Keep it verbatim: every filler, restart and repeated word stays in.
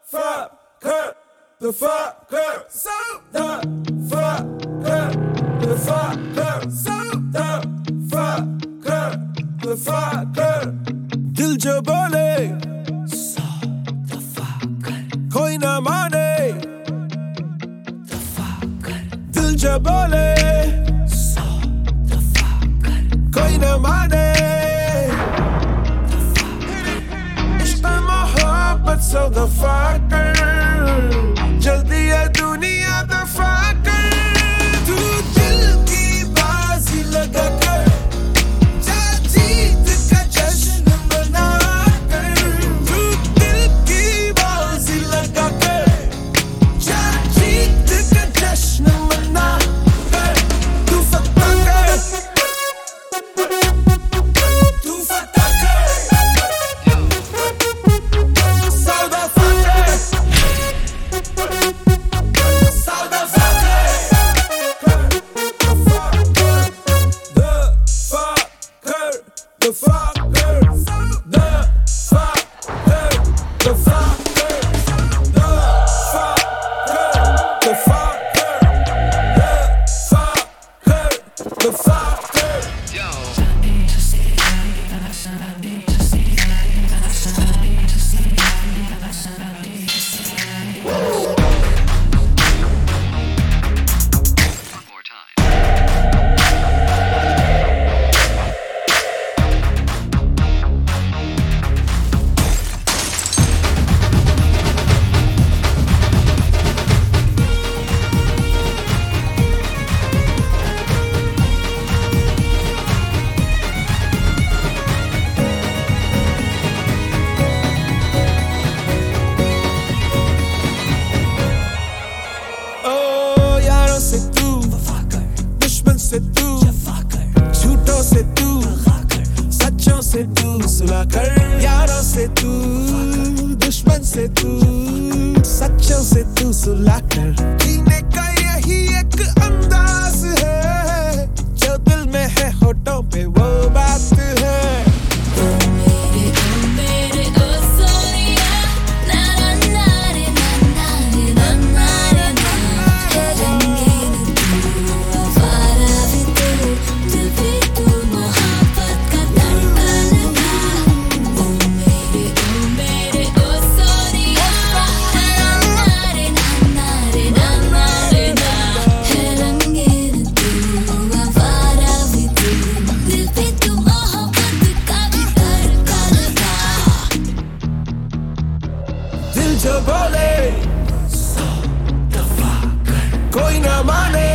fucker, the fucker, so the fucker, the fucker, so the fucker, the fucker. दिल जो बोले so the fucker, कोई ना माने the fucker, दिल जो बोले so the fucker, कोई ना माने the fucker. इश्क़ मोहब्बत so the fucker, जल्दी है दुनिया the fucker. तू दिल की बाजी लगा कर जा जीत का जश्न मना कर. तू दिल की बाजी लगा कर जा जीत का जश्न मना कर. तू फता कर, तू फता कर, so the fucker, so the fucker, the fucker, the fucker, the fucker, the fucker, the fucker, the fucker, the fucker, the fucker. More time. ओ यारों से तू दुश्मन से तू झूठों से तू सच्चों से तू सुलह कर. यारों से तू दुश्मन से तू सच्चों से तू सुलह कर. जीने का यही एक अंदाज है जो दिल में है होठों पे वो बात है. दिल जो बोले So the fucker, कोई ना माने